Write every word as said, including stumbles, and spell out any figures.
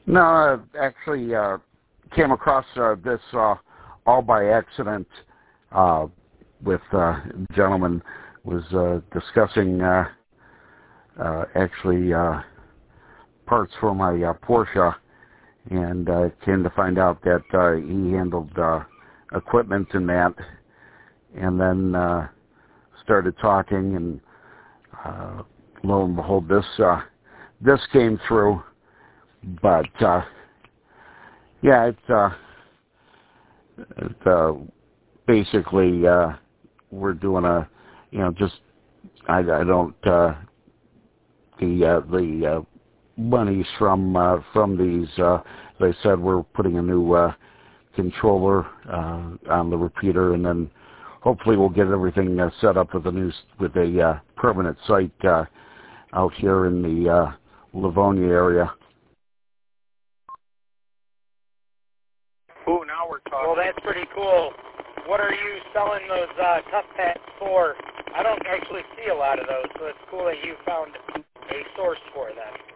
No, I actually uh, came across uh, this uh, all by accident. Uh, with uh, a gentleman was uh, discussing uh, uh, actually uh, parts for my uh, Porsche, and uh, came to find out that uh, he handled uh, equipment in that, and then uh, started talking, and uh, lo and behold, this uh, this came through. But uh, yeah, it's uh, it, uh, basically uh, we're doing a, you know, just I, I don't uh, the uh, the uh, monies from uh, from these. Uh, as I said, we're putting a new uh, controller uh, on the repeater, and then hopefully we'll get everything uh, set up with a new with a uh, permanent site uh, out here in the uh, Livonia area. Ooh, now we're talking. Well, that's pretty cool. What are you selling those uh, tough pads for? I don't actually see a lot of those, so it's cool that you found a source for them.